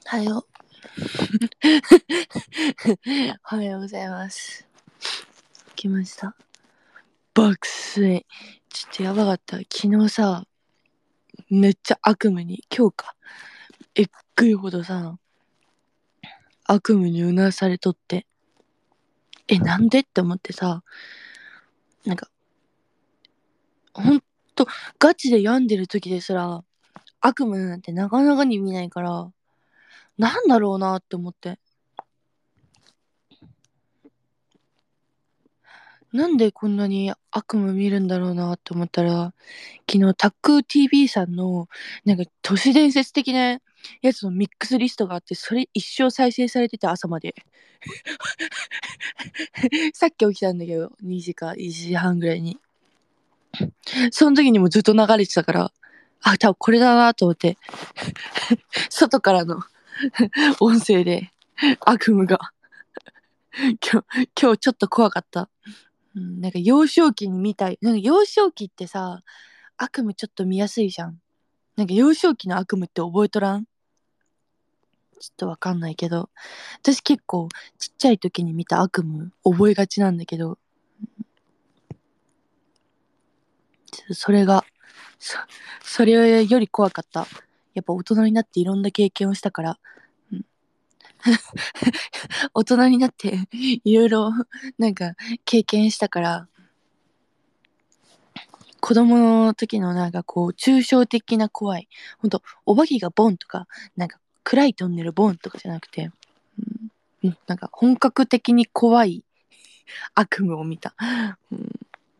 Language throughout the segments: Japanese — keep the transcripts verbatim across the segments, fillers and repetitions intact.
はよおはようございます。来ました。爆睡。ちょっとやばかった。昨日さ、めっちゃ悪夢に、今日か。えっぐいほどさ、悪夢にうなされとって。え、なんでって思ってさ、なんか、ほんと、ガチで病んでる時ですら、悪夢なんてなかなかに見ないから、なんだろうなって思って。なんでこんなに悪夢見るんだろうなって思ったら、昨日タック ティービー さんのなんか都市伝説的なやつのミックスリストがあって、それ一生再生されてて、朝までさっき起きたんだけど、にじかいちじはんぐらいに。その時にもずっと流れてたから、あ、多分これだなと思って外からの音声で悪夢が今日今日ちょっと怖かった。うん、なんか幼少期に見たい。なんか幼少期ってさ、悪夢ちょっと見やすいじゃん。なんか幼少期の悪夢って覚えとらん？ちょっとわかんないけど、私結構ちっちゃい時に見た悪夢覚えがちなんだけど、それが、そ、それより怖かった。やっぱ大人になっていろんな経験をしたから、うん、大人になっていろいろなんか経験したから、子供の時のなんかこう抽象的な怖い、ほんとお化けがボンとか、なんか暗いトンネルボンとかじゃなくて、うん、なんか本格的に怖い悪夢を見た。うん、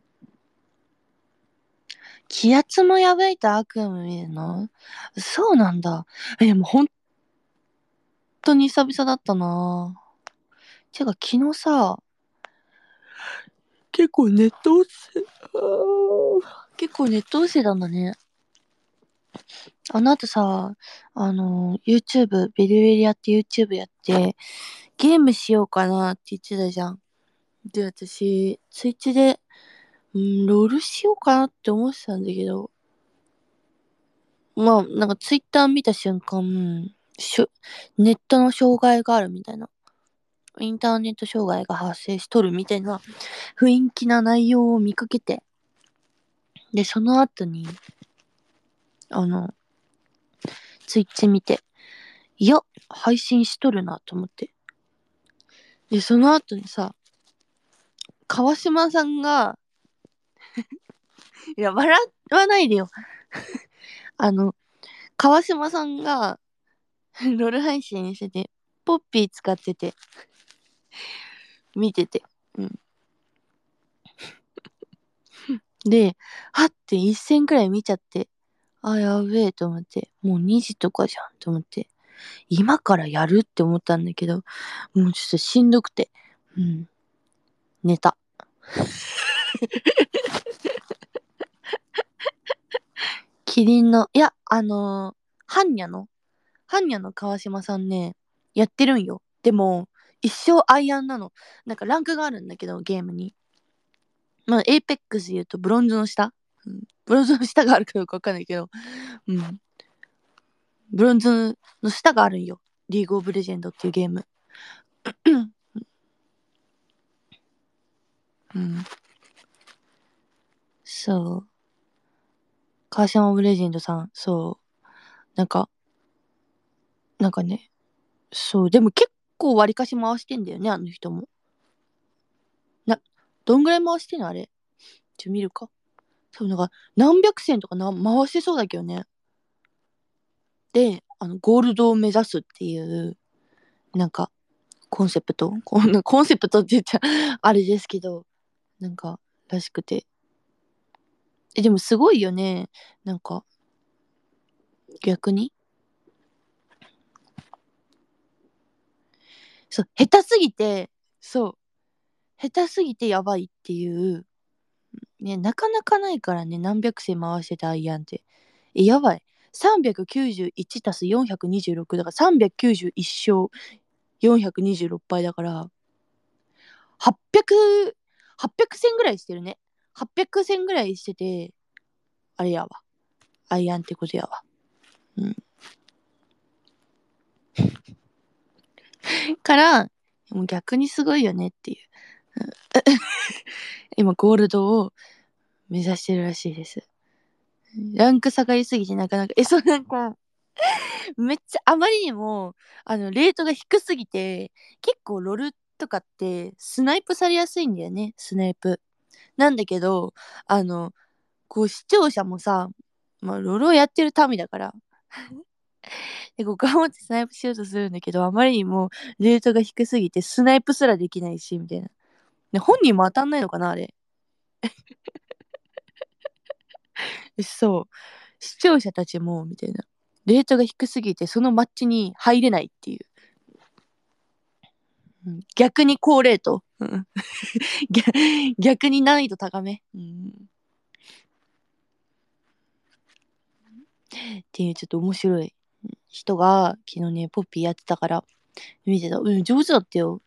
気圧も破いた悪夢見るの？そうなんだ。え、でも本当に久々だったな。てか昨日さ、結構ネット押せ、結構ネット押せたんだね。あの後さ、あの、YouTube、ビリビリやって YouTube やって、ゲームしようかなって言ってたじゃん。で、私、ツイッチで、うん、ロールしようかなって思ってたんだけど、まあ、なんかツイッター見た瞬間、しょネットの障害があるみたいな、インターネット障害が発生しとるみたいな雰囲気な内容を見かけて、で、その後に、あの、ツイッチ見て、いや、配信しとるなと思って。で、その後にさ、川島さんが、いや、笑わないでよ。あの、川島さんが、ロール配信してて、ポッピー使ってて、見てて。うん。で、はって一戦くらい見ちゃって、あ、やべえと思って、もうにじとかじゃんと思って、今からやるって思ったんだけど、もうちょっとしんどくて、うん、寝た。キリンの、いや、あのー、ハンニャの、ハンニャの川島さんね、やってるんよ。でも、一生アイアンなの。なんかランクがあるんだけど、ゲームに。まあ、エイペックス言うとブロンズの下、うん、ブロンズの下があるかどうかわかんないけど、うん。ブロンズの下があるんよ。リーグオブレジェンドっていうゲーム。うん。そう。カーシャンオブレジェンドさん、そう。なんか、なんかね、そう。でも結構割かし回してんだよね、あの人も。な、どんぐらい回してんのあれ。ちょ、見るか。そう、なんか、何百戦とかな回してそうだけどね。で、あの、ゴールドを目指すっていう、なんか、コンセプトこんなコンセプトって言っちゃあれですけど、なんか、らしくて。え、でもすごいよね。なんか、逆に。そう、下手すぎて、そう、下手すぎてやばいっていう、ね、なかなかないからね、何百戦回してたアイアンって。え、やばい。さんびゃくきゅうじゅういちたすよんひゃくにじゅうろくだからさんびゃくきゅうじゅういち勝よんひゃくにじゅうろく敗だから、はっぴゃく、はっぴゃく戦ぐらいしてるね。はっぴゃく戦ぐらいしてて、あれやわ。アイアンってことやわ。うん。 からもう逆にすごいよねっていう今ゴールドを目指してるらしいです。ランク下がりすぎてなかなかえそうなんかめっちゃあまりにもあのレートが低すぎて結構ロルとかってスナイプされやすいんだよね。スナイプなんだけどあのこう視聴者もさ、まあ、ロロをやってる民だからでこう頑張ってスナイプしようとするんだけどあまりにもレートが低すぎてスナイプすらできないしみたいな。で本人も当たんないのかなあれそう視聴者たちもみたいなレートが低すぎてそのマッチに入れないっていう、うん、逆に高レート、うん、逆に難易度高め、うん、っていうちょっと面白い人が昨日ねポッピーやってたから見てた。うん上手だったよ。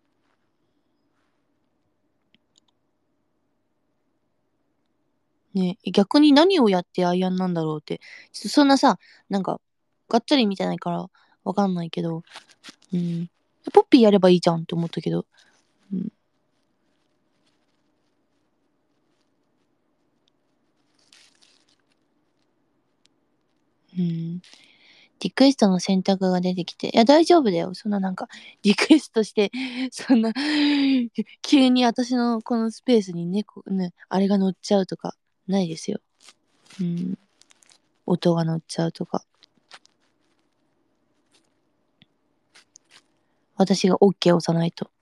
ね逆に何をやってアイアンなんだろうってちょっとそんなさなんかがっつり見てないからわかんないけど、うん、ポッピーやればいいじゃんって思ったけど、うん、うん、リクエストの選択が出てきて、いや大丈夫だよ。そんななんか、リクエストして、そんな、急に私のこのスペースに猫、ね、あれが乗っちゃうとか、ないですよ。うん。音が乗っちゃうとか。私が OK を押さないと。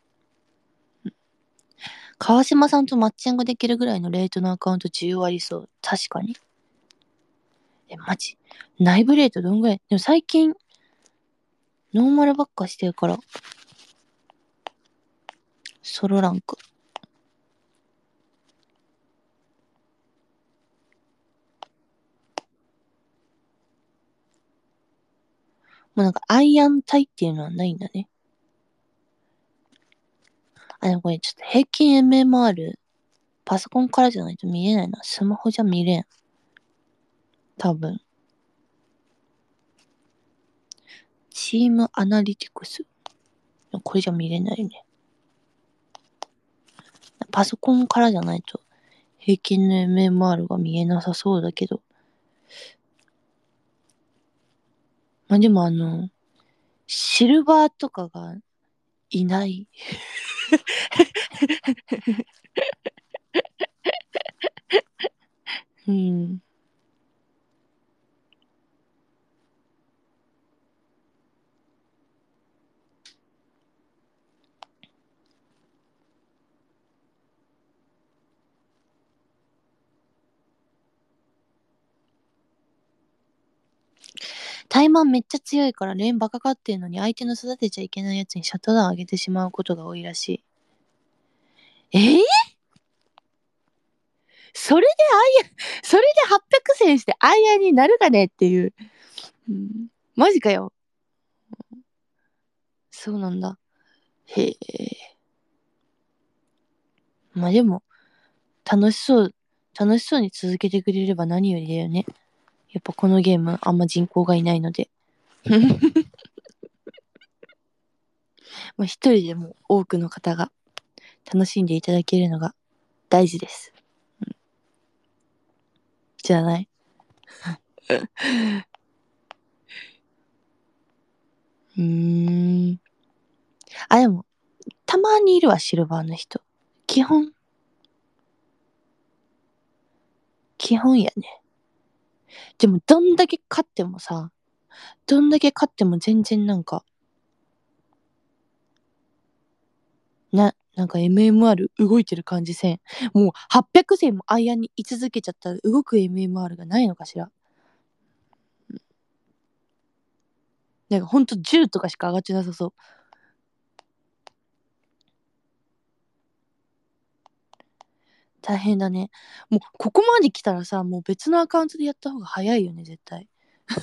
川島さんとマッチングできるぐらいのレートのアカウント需要ありそう。確かに。え、マジ内部レートどんぐらいでも最近、ノーマルばっかしてるから。ソロランク。もうなんかアイアンタイっていうのはないんだね。あ、でもこれちょっと平均 エムエムアール、パソコンからじゃないと見れないな。スマホじゃ見れん。多分。チームアナリティクス。これじゃ見れないね。パソコンからじゃないと平均の エムエムアール が見えなさそうだけど。まあでもあの、シルバーとかがいない。うん。タイマンめっちゃ強いからレーンバカかってんのに相手の育てちゃいけないやつにシャットダウン上げてしまうことが多いらしい。えー、それでアイアン、それではっぴゃく戦してアイアンになるかねっていう。うん、マジかよ。そうなんだ。へえ。まあでも、楽しそう、楽しそうに続けてくれれば何よりだよね。やっぱこのゲームあんま人口がいないので。まあ一人でも多くの方が楽しんでいただけるのが大事です。うん、じゃない。うーん。あ、でも、たまにいるわ、シルバーの人。基本、基本やね。でも、どんだけ勝ってもさ、どんだけ勝っても全然なんか、な、なんか エムエムアール 動いてる感じせん。もうはっぴゃく戦もアイアンに居続けちゃったら動く エムエムアール がないのかしら。なんかほんとじゅうとかしか上がってなさそう。大変だね。もうここまで来たらさ、もう別のアカウントでやった方が早いよね、絶対。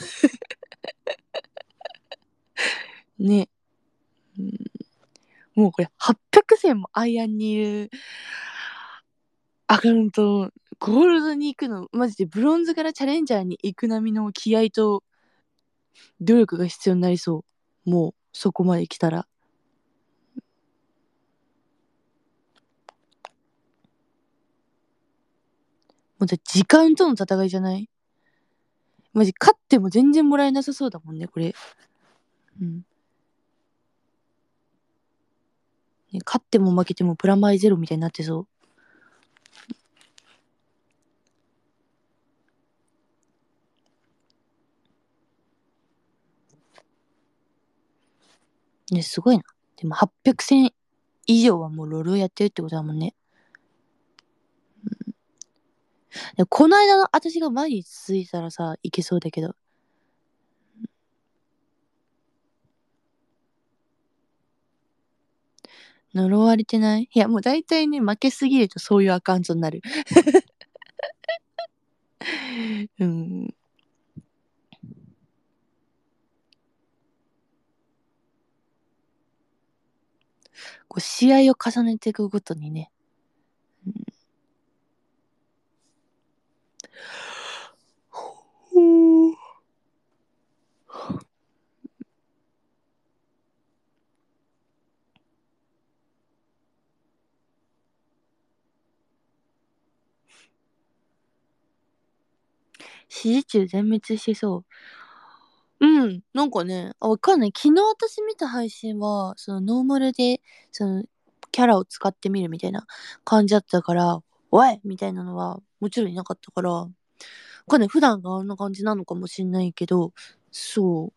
ね。うん、もうこれはっぴゃく戦もアイアンにいるアカウント、ゴールドに行くの、マジでブロンズからチャレンジャーに行く並みの気合と努力が必要になりそう。もうそこまで来たら。 もう時間との戦いじゃない？マジ勝っても全然もらえなさそうだもんね、これ。うん。ね、勝っても負けてもプラマイゼロみたいになってそう。ね、すごいな。でもはっぴゃく戦以上はもうロールをやってるってことだもんね。うん、でこの間の私が毎日続いたらさ、いけそうだけど。呪われてない？いや、もう大体ね、負けすぎるとそういうアカウントになる。うん。こう試合を重ねていくごとにね。うん、指示中全滅しそう。うん、なんかね、あ、わかんない。昨日私見た配信は、そのノーマルで、そのキャラを使ってみるみたいな感じだったから、おいみたいなのはもちろんいなかったから、わかんない。普段があんな感じなのかもしんないけど、そう、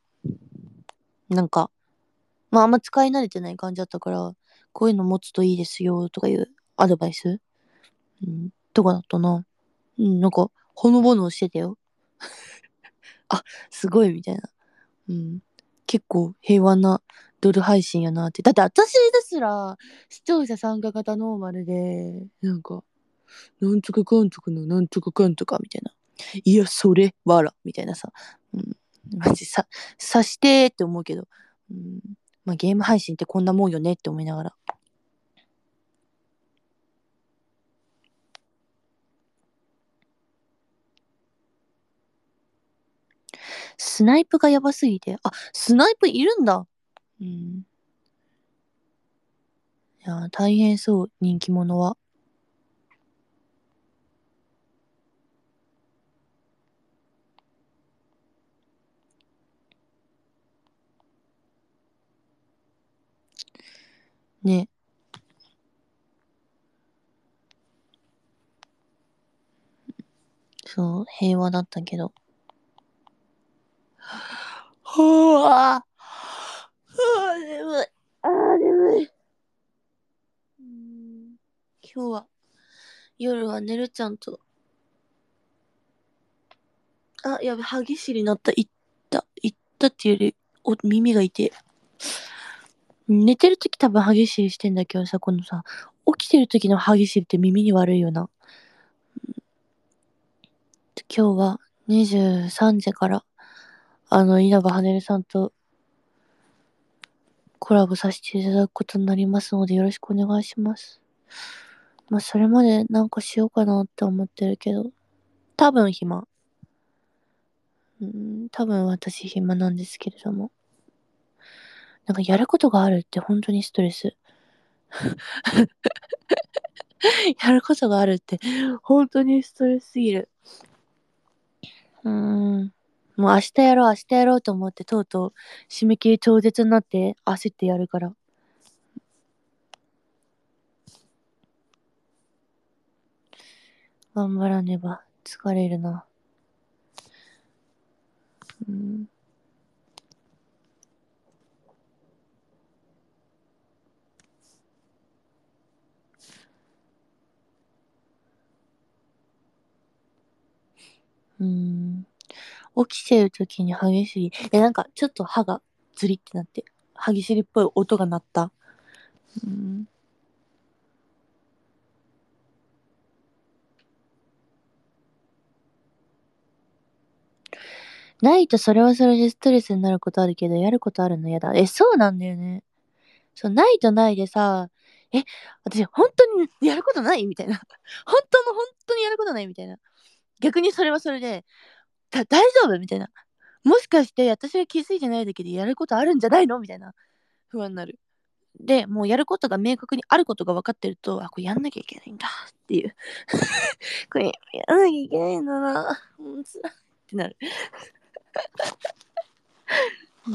なんか、まああんま使い慣れてない感じだったから、こういうの持つといいですよとかいうアドバイス、うん、とかだったな。うん、なんか、ほのぼのしてたよ。あ、すごいみたいな。うん。結構平和なドル配信やなって。だって私ですら視聴者参加型ノーマルで、なんか、なんとかかんとかのなんとかかんとかみたいな。いや、それ、わら、みたいなさ。うん。マジさ、さしてーって思うけど。うん。まあゲーム配信ってこんなもんよねって思いながら。スナイプがやばすぎて。あ、スナイプいるんだ。うん。いや、大変そう、人気者は。ね。そう、平和だったけど。はあ、はあ、眠い。ああ、眠い。うーん、今日は夜は寝るちゃんと。あ、やべ、歯ぎしりなった。いった。いったっていうより、お、耳が痛い。寝てるとき多分歯ぎしりしてんだけどさ、このさ、起きてるときの歯ぎしりって耳に悪いよな。今日はにじゅうさんじから、あの、稲葉はねるさんとコラボさせていただくことになりますので、よろしくお願いします。まあ、それまでなんかしようかなって思ってるけど、多分暇。うん、多分私暇なんですけれども。なんかやることがあるって本当にストレス。やることがあるって本当にストレスすぎる。うーん。もう明日やろう、明日やろうと思ってとうとう締め切り当日になって焦ってやるから。頑張らねば。疲れるな。うん。うーん。起きてる時に激しい。え、なんかちょっと歯がズリってなって、歯ぎしりっぽい音が鳴った。うん。ないとそれはそれでストレスになることあるけど、やることあるの嫌だ。え、そうなんだよね。そう、ないとないでさ、え、私本当にやることないみたいな。本当の本当にやることないみたいな。逆にそれはそれで、だ大丈夫みたいな。もしかして私が気づいてないだけでやることあるんじゃないのみたいな不安になる。 で、もうやることが明確にあることが分かってると、あ、これやんなきゃいけないんだっていう。これやらなきゃいけないんだな。もうつらいってなる。うん。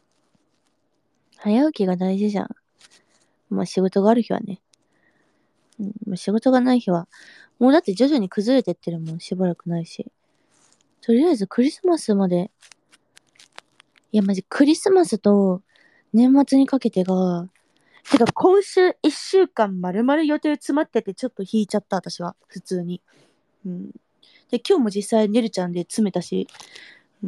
早起きが大事じゃん。まあ仕事がある日はね。うん、まあ、仕事がない日は、もうだって徐々に崩れてってるもん、しばらくないし。とりあえずクリスマスまで、いやマジクリスマスと年末にかけてが、てか今週一週間丸々予定詰まっててちょっと引いちゃった私は、普通に。うん。で、今日も実際ねるちゃんで詰めたし、うん。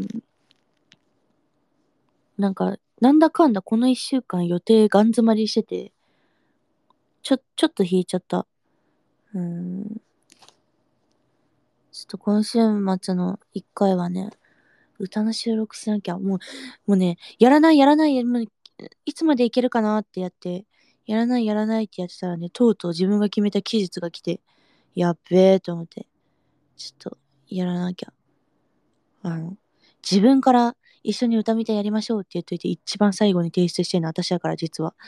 なんか、なんだかんだこの一週間予定ガン詰まりしてて、ちょ、ちょっと引いちゃった。うーん。ちょっと今週末の一回はね、歌の収録しなきゃ。もう、もうね、やらないやらない、もういつまでいけるかなってやって、やらないやらないってやってたらね、とうとう自分が決めた期日が来て、やっべえと思って、ちょっと、やらなきゃ。あの、自分から一緒に歌みたいやりましょうって言っといて、一番最後に提出してるのは私だから、実は。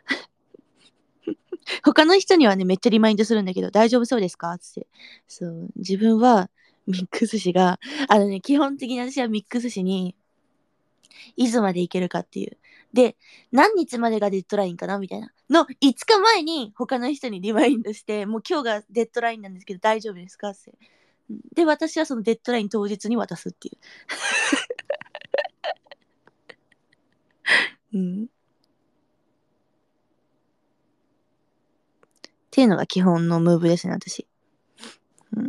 他の人にはね、めっちゃリマインドするんだけど、大丈夫そうですかつって。そう、自分は、ミックス紙が、あのね、基本的に私はミックス紙に、いつまでいけるかっていう。で、何日までがデッドラインかなみたいな。の、いつかまえに他の人にリマインドして、もう今日がデッドラインなんですけど大丈夫ですかって。で、私はそのデッドライン当日に渡すっていう。うん。っていうのが基本のムーブですね、私。うん。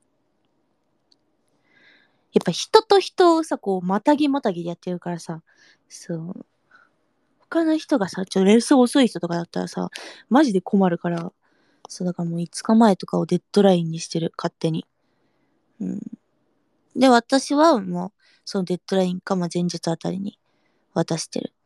やっぱ人と人をさ、こう、またぎまたぎでやってるからさ、そう。他の人がさ、ちょ、レース遅い人とかだったらさ、マジで困るから、そう、だからもういつかまえとかをデッドラインにしてる、勝手に。うん。で、私はもう、そのデッドラインか、まあ、前日あたりに渡してる。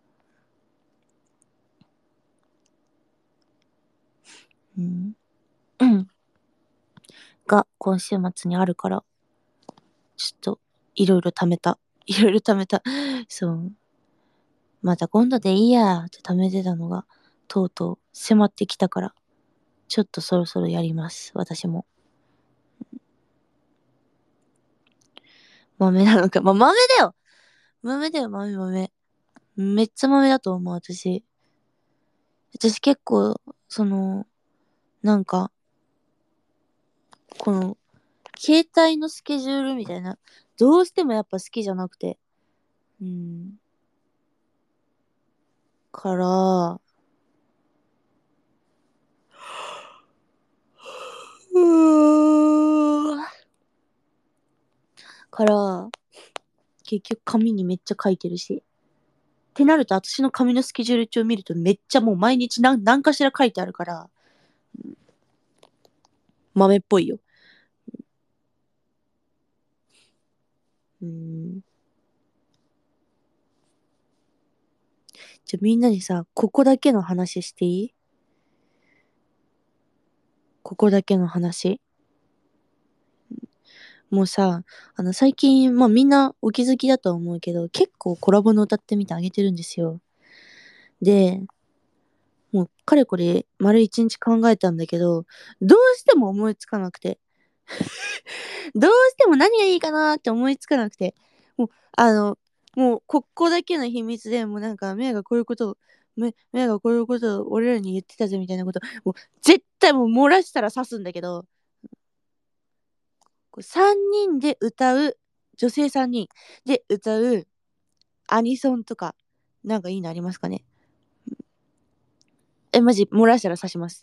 うん。うん。が、今週末にあるから、ちょっと、いろいろ貯めた。いろいろ貯めた。そう。また今度でいいやって貯めてたのが、とうとう迫ってきたから、ちょっとそろそろやります。私も。豆なのか。まあ、豆だよ豆だよ、豆豆。めっちゃ豆だと思う、私。私結構、その、なんか、この、携帯のスケジュールみたいな、どうしてもやっぱ好きじゃなくて。うん。から、うーから、結局紙にめっちゃ書いてるし。ってなると、私の紙のスケジュール帳見るとめっちゃもう毎日何何かしら書いてあるから、豆っぽいよ。うん。じゃあみんなにさ、ここだけの話していい？ここだけの話。もうさ、あの最近、まあみんなお気づきだと思うけど、結構コラボの歌ってみてあげてるんですよ。で、もうかれこれ丸一日考えたんだけど、どうしても思いつかなくて。どうしても何がいいかなって思いつかなくて。もう、あの、もうここだけの秘密でもうなんか、メアがこういうことを、メメアがこういうことを俺らに言ってたぜみたいなこと、もう絶対もう漏らしたら刺すんだけど、さんにんで歌う、女性さんにんで歌うアニソンとか、なんかいいのありますかね？え、マジ、漏らしたら刺します。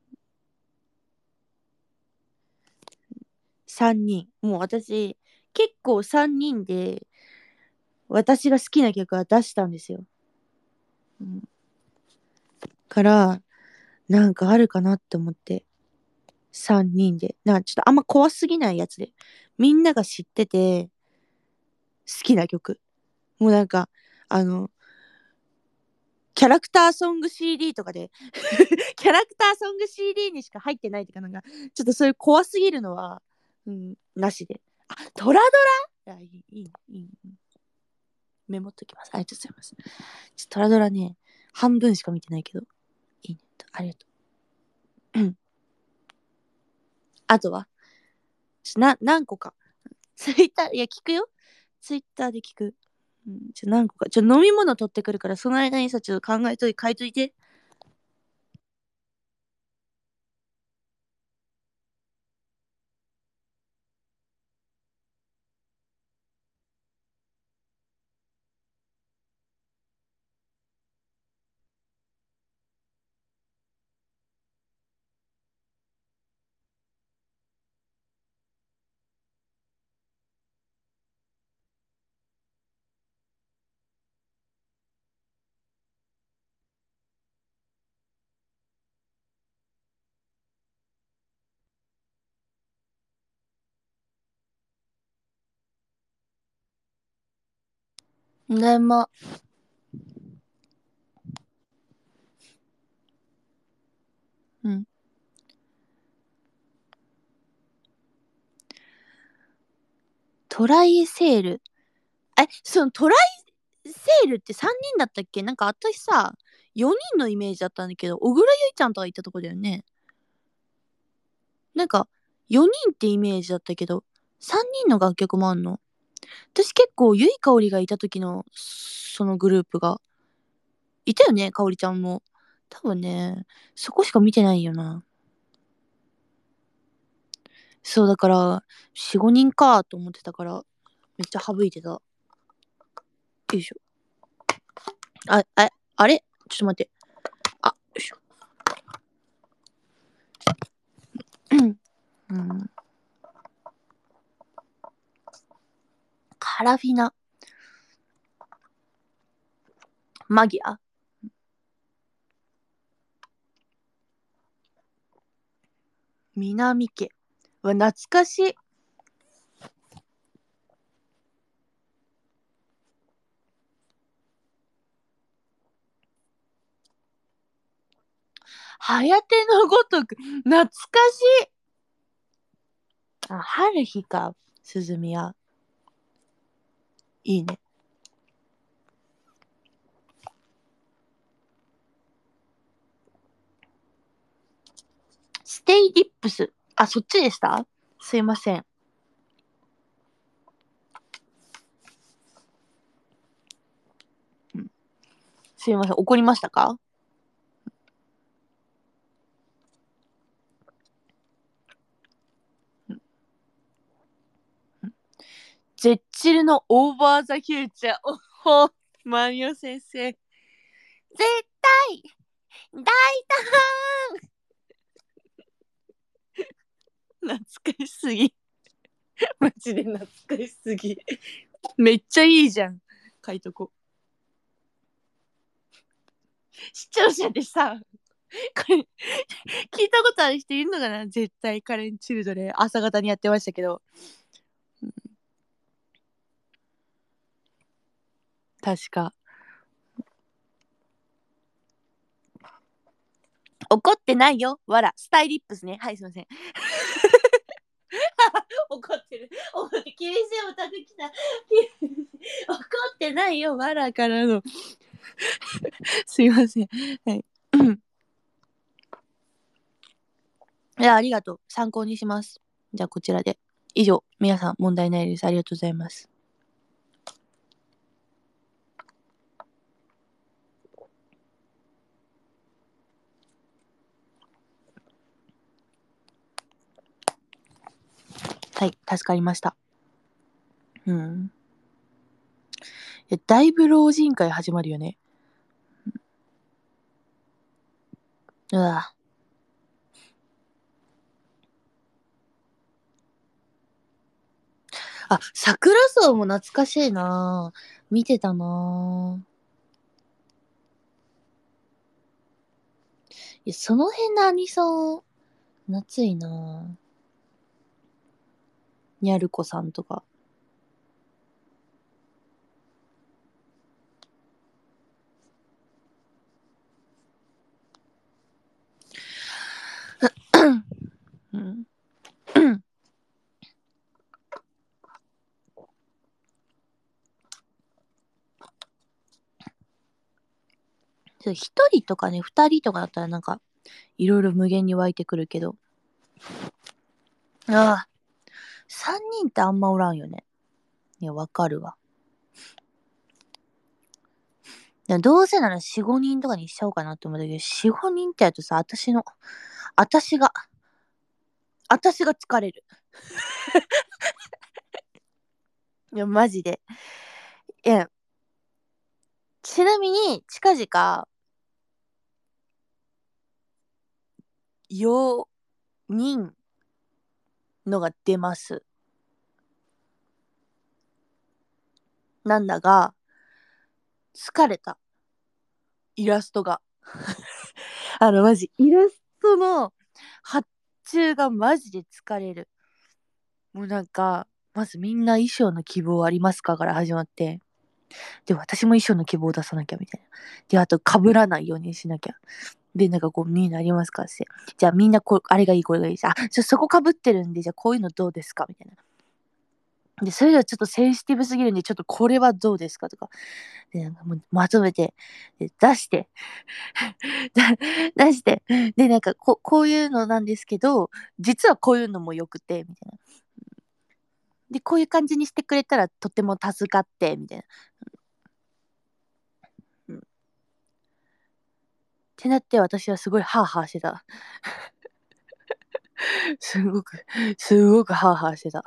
さんにん。もう私、結構さんにんで、私が好きな曲は出したんですよ。うん、から、なんかあるかなって思って。さんにんで。なんかちょっとあんま怖すぎないやつで。みんなが知ってて、好きな曲。もうなんか、あの、キャラクターソング シーディー とかでキャラクターソング シーディー にしか入ってないっていうかなんか、ちょっとそういう怖すぎるのは、うん、なしで。あ、トラドラいや、いい、いい、いい。メモっときます。ありがとうございます。ちょトラドラね、 半分しか見てないけど。いいね。ありがとう。うん。あとはな、何個か。ツイッター、いや、聞くよ。ツイッターで聞く。うん、ちょ、何個か。ちょ、飲み物取ってくるから、その間にさ、ちょっと考えといて、書いといて。でも、うん。トライセール。え、そのトライセールってさんにんだったっけ？なんか私さ、よにんのイメージだったんだけど、小倉ゆいちゃんとか行ったとこだよね。なんか、よにんってイメージだったけど、さんにんの楽曲もあんの？私結構、ゆいかおりがいた時の、そのグループが、いたよね、かおりちゃんも。多分ね、そこしか見てないよな。そう、だから、よん、ごにんかと思ってたから、めっちゃ省いてた。よいしょ。あ、あ、あれちょっと待って。あ、よいしょ。うん。カラフィナ。マギア。南家。うわ、懐かしい。はやてのごとく。懐かしい。あ、春日か。鈴宮。いいね。ステイリップス。あ、そっちでした？すいません。うん、すいません。怒りましたか？ジェッチルのオーバーザフューチャー。おほ、マリオ先生。絶対大胆。懐かしすぎ。マジで懐かしすぎ。めっちゃいいじゃん。書いとこ。視聴者でさ、これ、聞いたことある人いるのかな？絶対カレンチルドレン朝方にやってましたけど。うん、確か。怒ってないよ。わら。スタイリップスね。はい、すいません。怒ってる。怒って、厳しいオタク来た。怒ってないよ。わらからの。すいません。はい。いや、ありがとう。参考にします。じゃあ、こちらで。以上、皆さん問題ないです。ありがとうございます。はい、助かりました。うん。いや、だいぶ老人会始まるよね。うわ。あ、桜草も懐かしいな。見てたな。いや、その辺のアニソン、夏いな。にゃるこさんとか。うん。 一人とかね、二人とかだったらなんか、いろいろ無限に湧いてくるけど。ああ、三人ってあんまおらんよね。いや、わかるわ。どうせなら四五人とかにしちゃおうかなって思うんだけど、四五人ってやるとさ、私の、私が、私が疲れる。いや、マジで。いや、ちなみに、近々、よにんのが出ます。なんだが、疲れた。イラストが。あの、マジ、イラストの発注がマジで疲れる。もうなんか、まずみんな衣装の希望ありますかから始まって、で、私も衣装の希望を出さなきゃみたいな。で、あと、被らないようにしなきゃ。で、なんかこう、みんなありますかって。じゃあみんなこう、あれがいい、これがいい。あ、ちょ、そこ被ってるんで、じゃあこういうのどうですかみたいな。で、それではちょっとセンシティブすぎるんで、ちょっとこれはどうですかとか。で、なんかもうまとめて、で出して、出して、で、なんかこ、こういうのなんですけど、実はこういうのもよくて、みたいな。で、こういう感じにしてくれたらとても助かって、みたいな。うん、ってなって私はすごいハーハーしてた。すごく、すごくハーハーしてた。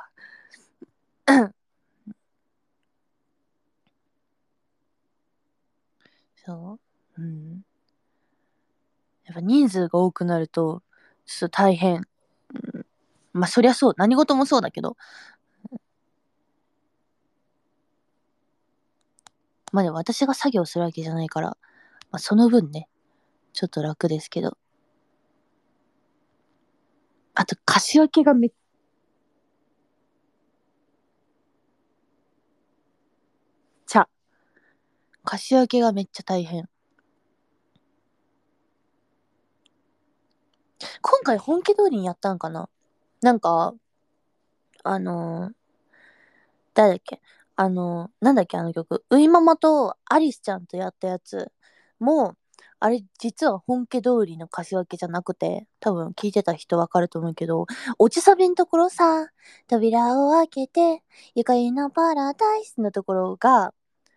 そう。うん。やっぱ人数が多くなると、ちょっと大変。うん、まあそりゃそう。何事もそうだけど。まあでも私が作業するわけじゃないから、まあその分ね、ちょっと楽ですけど。あと、貸し分けがめっちゃ、貸し分けがめっちゃ大変。今回本家通りにやったんかな。なんか、あのー誰だっけあのーなんだっけあの曲。ウイママとアリスちゃんとやったやつも、あれ実は本家通りの貸し分けじゃなくて、多分聞いてた人わかると思うけど、おちさびのところさ、扉を開けて、ゆかりのパラダイスのところが、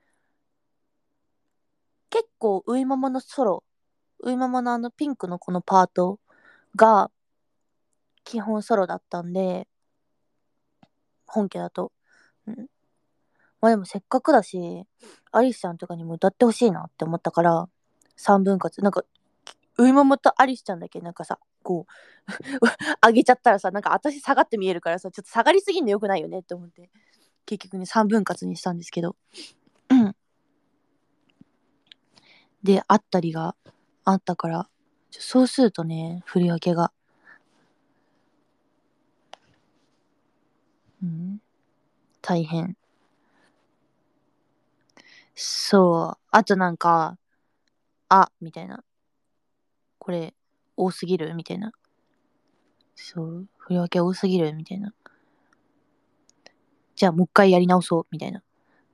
結構ウイママのソロ、ウイママのあのピンクのこのパートが基本ソロだったんで、本家だと。うん。まあでもせっかくだし、アリスちゃんとかにも歌ってほしいなって思ったから、三分割。なんか、ウイママとアリスちゃんだけなんかさ、こう、上げちゃったらさ、なんか私下がって見えるからさ、ちょっと下がりすぎんのよくないよねって思って、結局ね、三分割にしたんですけど。で、あったりがあったから、そうするとね、振り分けが、うん、大変。そう。あとなんか、あ、みたいな。これ、多すぎるみたいな。そう。振り分け多すぎるみたいな。じゃあもう一回やり直そうみたいな。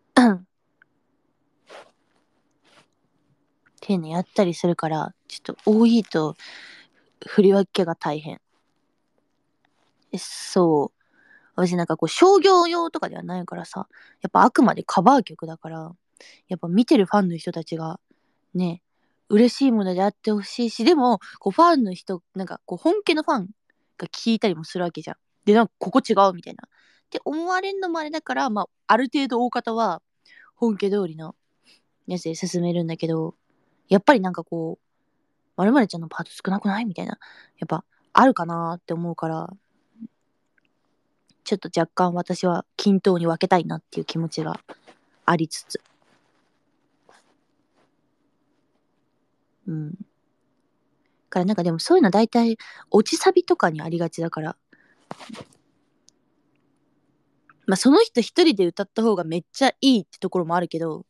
っていうのやったりするから、ちょっと多いと振り分けが大変。えそう。私なんかこう商業用とかではないからさ、やっぱあくまでカバー曲だから、やっぱ見てるファンの人たちがね、嬉しいものであってほしいし、でも、こうファンの人、なんかこう本家のファンが聞いたりもするわけじゃん。で、なんかここ違うみたいな。って思われんのもあれだから、まあ、ある程度大方は本家通りのやつで進めるんだけど、やっぱりなんかこう、まるまるちゃんのパート少なくないみたいな。やっぱあるかなって思うから、ちょっと若干私は均等に分けたいなっていう気持ちがありつつ。うん。からなんかでもそういうの大体落ちサビとかにありがちだから、まあその人一人で歌った方がめっちゃいいってところもあるけど、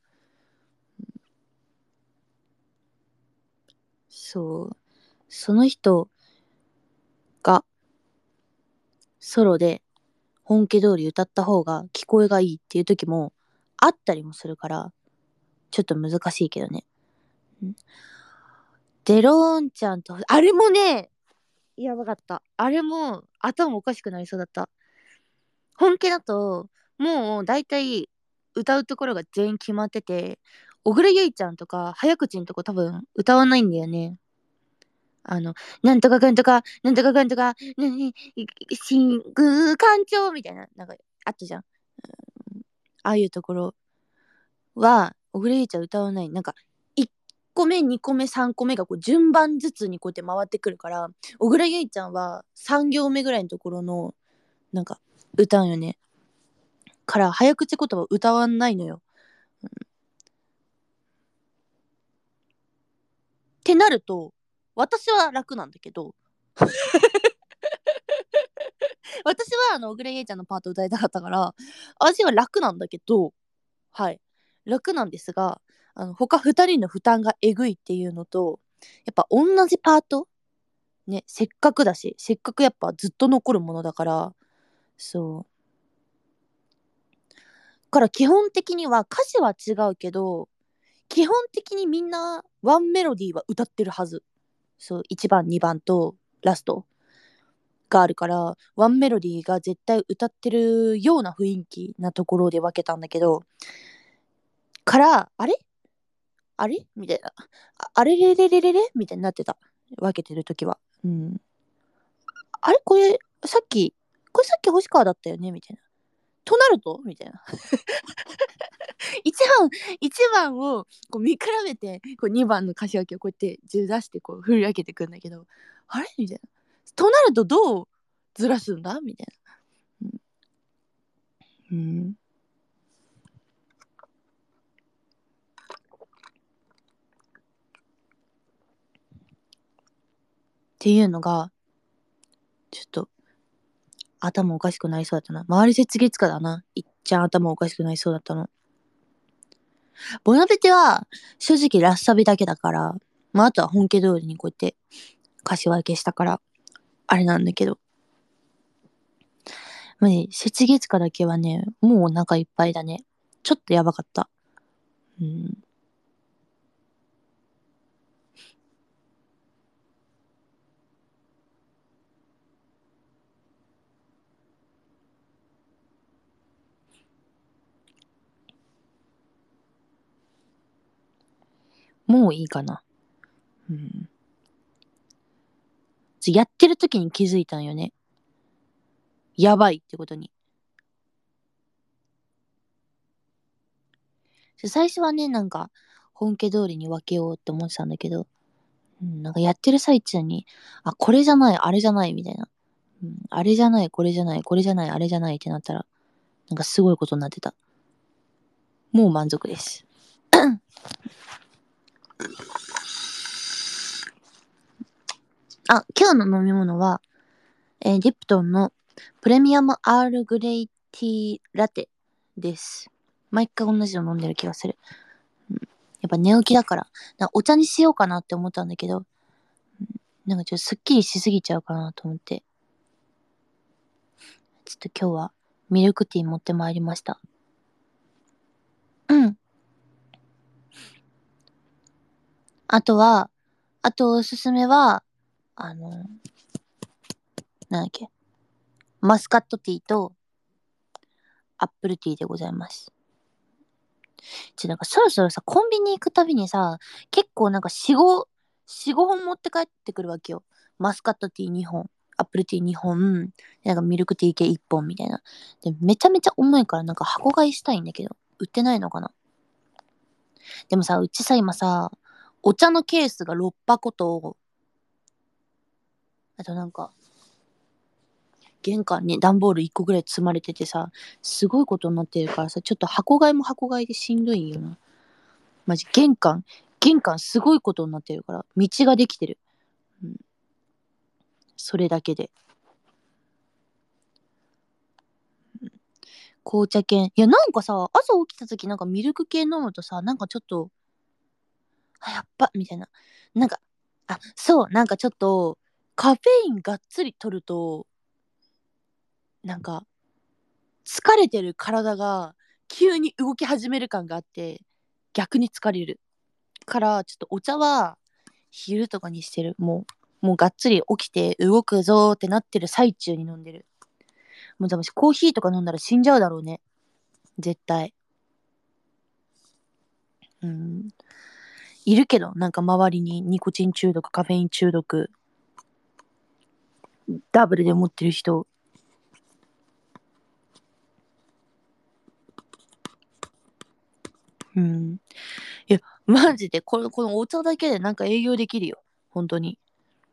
そう、その人がソロで本家通り歌った方が聞こえがいいっていう時もあったりもするから、ちょっと難しいけどね。 デローンちゃんと、あれもね、やばかった。あれも頭おかしくなりそうだった。本気だと、もうだいたい歌うところが全員決まってて、小倉優衣ちゃんとか早口のとこ多分歌わないんだよね。あの、なんとかかんとか、なんとかかんとか、なに、真空艦長みたいな、なんかあったじゃん。ああいうところは、小倉優衣ちゃん歌わない。なんか、いっこめ、にこめ、さんこめがこう順番ずつにこうやって回ってくるから、小倉優衣ちゃんはさん行目ぐらいのところの、なんか、歌うよね。から早口言葉歌わないのよ。うん、ってなると私は楽なんだけど私はあの小倉優衣ちゃんのパート歌いたかったから私は楽なんだけど、はい楽なんですが、あの他ふたりの負担がえぐいっていうのと、やっぱ同じパートね、せっかくだし、せっかくやっぱずっと残るものだから、そうから基本的には歌詞は違うけど、基本的にみんなワンメロディーは歌ってるはず。そう、いちばんにばんとラストがあるから、ワンメロディーが絶対歌ってるような雰囲気なところで分けたんだけど、からあれあれみたいな、ああれれれれれれみたいになってた、分けてる時は。うん、あれこれさっきこれさっき星川だったよねみたいな、となるとみたいないちばんいちばんをこう見比べて、こうにばんの歌詞分けをこうやってじ出してこう振り分けてくんだけど、あれみたいな、となるとどうずらすんだみたいな。うん、うん、っていうのがちょっと頭おかしくなりそうだったな。周り雪月花だな。いっちゃん頭おかしくなりそうだったの。ボナペテは正直ラッサビだけだから、まああとは本家通りにこうやって歌詞分けしたからあれなんだけど、まあね、雪月花だけはね、もうお腹いっぱいだね。ちょっとやばかった。うん。もういいかな。うん。やってる時に気づいたんよね。やばいってことに。最初はね、なんか、本家通りに分けようって思ってたんだけど、うん、なんかやってる最中に、あ、これじゃない、あれじゃないみたいな。うん、あれじゃない、これじゃない、これじゃない、あれじゃないってなったら、なんかすごいことになってた。もう満足です。あ、今日の飲み物は、えー、リプトンのプレミアムアールグレイティーラテです。毎回同じの飲んでる気がする。うん、やっぱ寝起きだから、なんかお茶にしようかなって思ったんだけど、うん、なんかちょっとすっきりしすぎちゃうかなと思って、ちょっと今日はミルクティー持ってまいりました。うん。あとは、あとおすすめは、あの、なんだっけ、マスカットティーとアップルティーでございます。ちょ、なんかそろそろさ、コンビニ行くたびにさ、結構なんかよん、ご、よん、ごほん持って帰ってくるわけよ。マスカットティーにほん、アップルティーにほん、なんかミルクティー系いっぽんみたいな。で、めちゃめちゃ重いからなんか箱買いしたいんだけど、売ってないのかな。でもさ、うちさ、今さ、お茶のケースがろっぱこと、あとなんか、玄関に段ボールいっこぐらい積まれててさ、すごいことになってるからさ、ちょっと箱買いも箱買いでしんどいよな。マジ、玄関、玄関すごいことになってるから、道ができてる。うん、それだけで。紅茶系。いや、なんかさ、朝起きた時なんかミルク系飲むとさ、なんかちょっと、あ、やっぱ、みたいな。なんか、あ、そう、なんかちょっと、カフェインがっつり取ると、なんか、疲れてる体が急に動き始める感があって、逆に疲れる。から、ちょっとお茶は昼とかにしてる。もう、もうがっつり起きて動くぞーってなってる最中に飲んでる。もう多分コーヒーとか飲んだら死んじゃうだろうね。絶対。うん。いるけど、なんか周りにニコチン中毒、カフェイン中毒、ダブルで持ってる人。うん。いや、マジで、この、このお茶だけでなんか営業できるよ。本当に。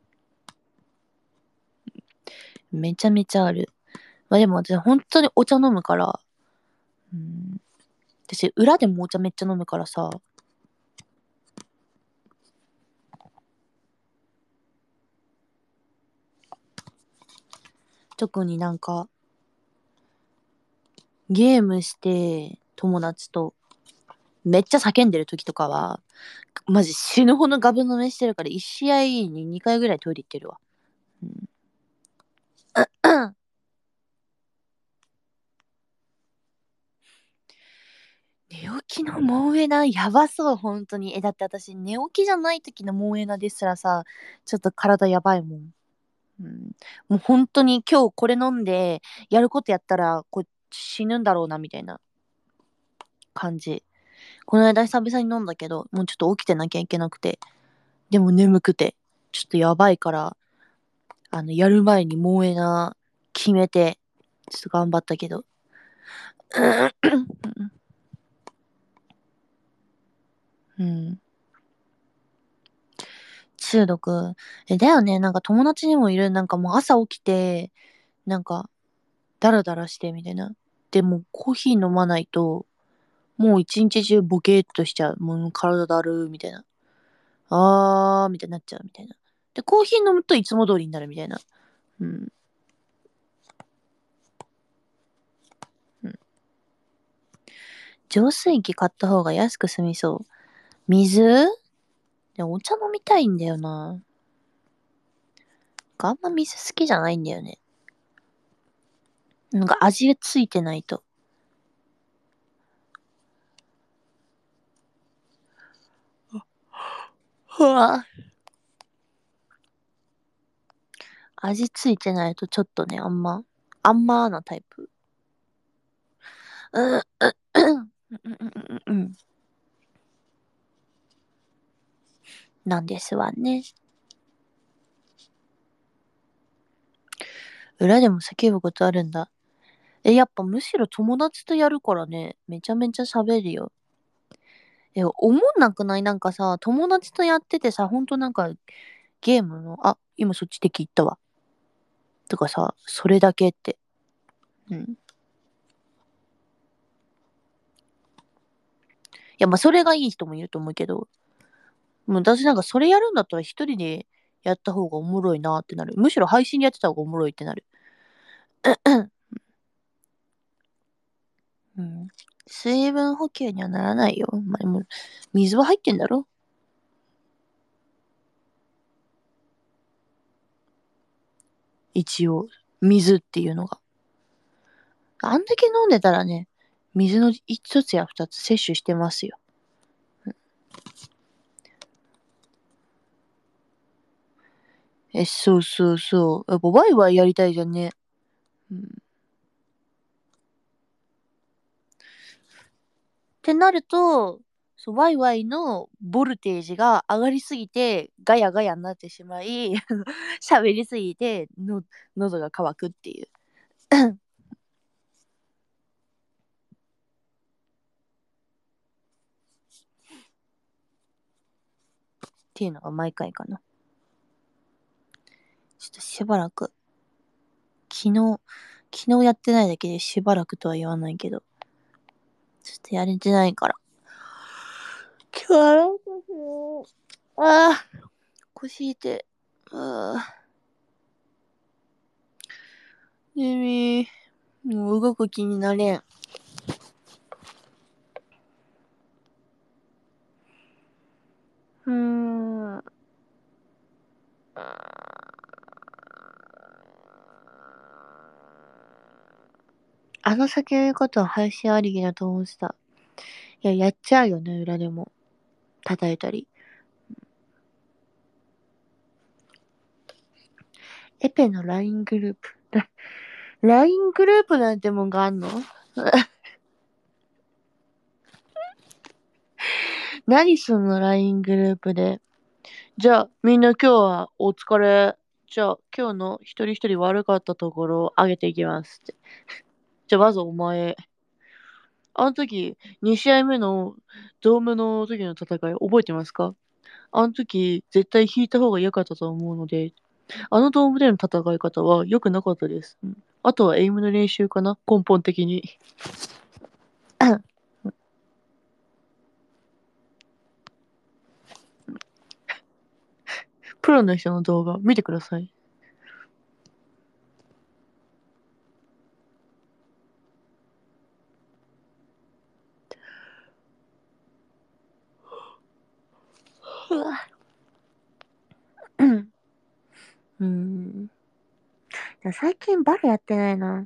めちゃめちゃある。まあでも私本当にお茶飲むから、うん。私、裏でもお茶めっちゃ飲むからさ、特になんか、ゲームして友達とめっちゃ叫んでる時とかは、マジ死ぬほどガブ飲みしてるからいち試合ににかいぐらいトイレ行ってるわ。うん、寝起きのモンエナやばそう、本当に。え、だって私寝起きじゃない時のモンエナですらさ、ちょっと体やばいもん。うん、もう本当に今日これ飲んでやることやったらこう死ぬんだろうなみたいな感じ。この間久々に飲んだけど、もうちょっと起きてなきゃいけなくて。でも眠くて、ちょっとやばいから、あの、やる前にもうえな決めて、ちょっと頑張ったけど。うん。中毒。え、だよね。なんか友達にもいる。なんかもう朝起きて、なんか、ダラダラしてみたいな。でもコーヒー飲まないと、もう一日中ボケーっとしちゃう。もう体だるーみたいな。あーみたいになっちゃうみたいな。で、コーヒー飲むといつも通りになるみたいな。うん。うん、浄水器買った方が安く済みそう。水でお茶飲みたいんだよな。あんま水好きじゃないんだよね。なんか味がついてないと。うわ。味ついてないとちょっとね、あんま、あんまーなタイプ。うん、うん、うん、うん、うん、うん。なんですわね。裏でも叫ぶことあるんだ。え、やっぱむしろ友達とやるからね、めちゃめちゃ喋るよ。え、思んなくない？なんかさ、友達とやっててさ、ほんとなんかゲームの、あ、今そっち敵行ったわ。とかさ、それだけって。うん。いや、まあ、それがいい人もいると思うけど、もう私なんかそれやるんだったら一人でやった方がおもろいなってなる。むしろ配信でやってた方がおもろいってなる。うん。水分補給にはならないよ。まあ、でも、水は入ってんだろ？一応、水っていうのが。あんだけ飲んでたらね、水の一つや二つ摂取してますよ。え、そうそうそう。やっぱワイワイやりたいじゃんね。うん。ってなると、そう、ワイワイのボルテージが上がりすぎて、ガヤガヤになってしまい、喋りすぎての、喉が渇くっていう。っていうのが毎回かな。ちょっとしばらく、昨日、昨日やってないだけでしばらくとは言わないけど、ちょっとやれてないから。今日はなんかしああ、腰痛い。ああ、眠い。もう動く気になれん。うーん。あの先の言うことは配信ありきだと思ってた。いや、やっちゃうよね、裏でも。叩いたり。 エペの ライン グループ。ライン グループなんてもんがあんの何すんの ライン グループで。じゃあ、みんな今日はお疲れ。じゃあ、今日の一人一人悪かったところを上げていきますって。じゃあ、まずお前。あの時、に試合目のドームの時の戦い覚えてますか？あの時、絶対引いた方が良かったと思うので、あのドームでの戦い方は良くなかったです。うん、あとはエイムの練習かな、根本的に。プロの人の動画見てください。うん。最近バルやってないな。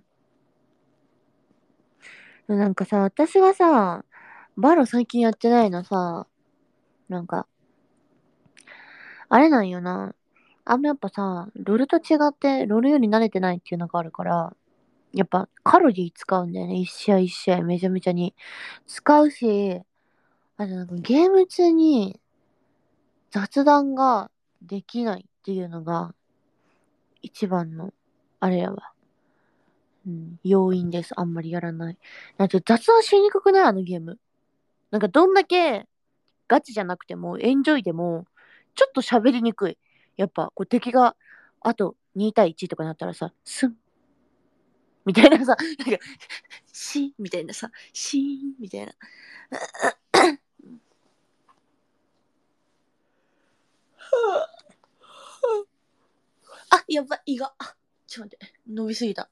なんかさ、私がさ、バル最近やってないのさ、なんか、あれなんよな。あんまやっぱさ、ロルと違って、ロルより慣れてないっていうのがあるから、やっぱカロリー使うんだよね。一試合一試合めちゃめちゃに。使うし、あとなんかゲーム中に雑談ができないっていうのが一番の、あれやわ。うん、要因です。あんまりやらない。なんか雑談しにくくないあのゲーム。なんかどんだけガチじゃなくても、エンジョイでも、ちょっと喋りにくい。やっぱ、こう敵が、あとに対いちとかなったらさ、スンみたいなさ、なんか、シーンみたいなさ、シーンみたいな。あ、やばい、胃が。ちょっと待って、伸びすぎた。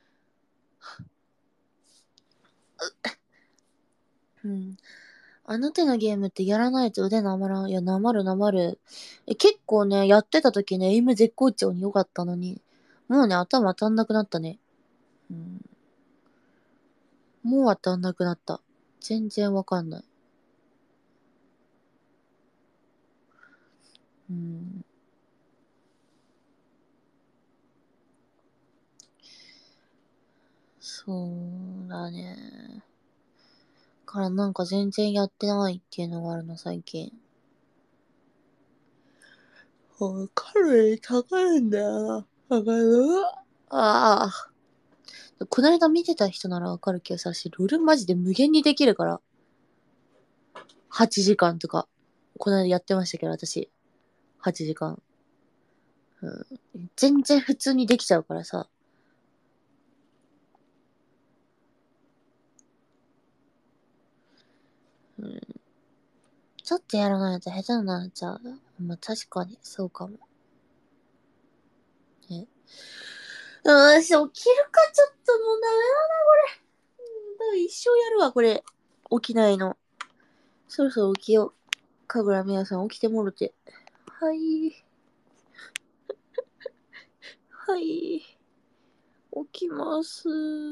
うん。あの手のゲームってやらないと腕なまらん。いや、なまるなまる。え、結構ね、やってた時ね、エイム絶好調に良かったのに、もうね、頭当たんなくなったね。うん。もう当たんなくなった。全然わかんない。うん。そうだね。からなんか全然やってないっていうのがあるの、最近。カロリー高いんだよな。わかる？ああ。この間見てた人ならわかるけどさ、ロールマジで無限にできるから。はちじかんとか。この間やってましたけど、私。はちじかん。うん、全然普通にできちゃうからさ。うん、ちょっとやらないと下手になっちゃう。まあ確かに、そうかも。ね。よし、起きるか、ちょっともうダメだな、これ。うん、一生やるわ、これ。起きないの。そろそろ起きよう。かぐらみやさん起きてもろて。はい。はい。起きます。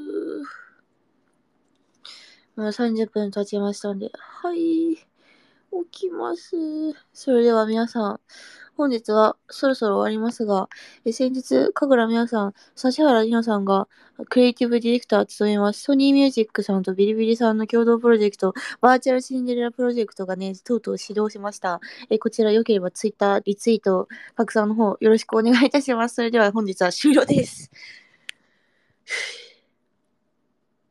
まあさんじゅっぷん経ちましたんで。はい。起きます。それでは皆さん、本日はそろそろ終わりますが、え先日、神楽皆さん、指原里奈さんがクリエイティブディレクターを務めます、ソニーミュージックさんとビリビリさんの共同プロジェクト、バーチャルシンデレラプロジェクトがね、とうとう始動しました。えこちら良ければツイッター、リツイート、拡散の方よろしくお願いいたします。それでは本日は終了です。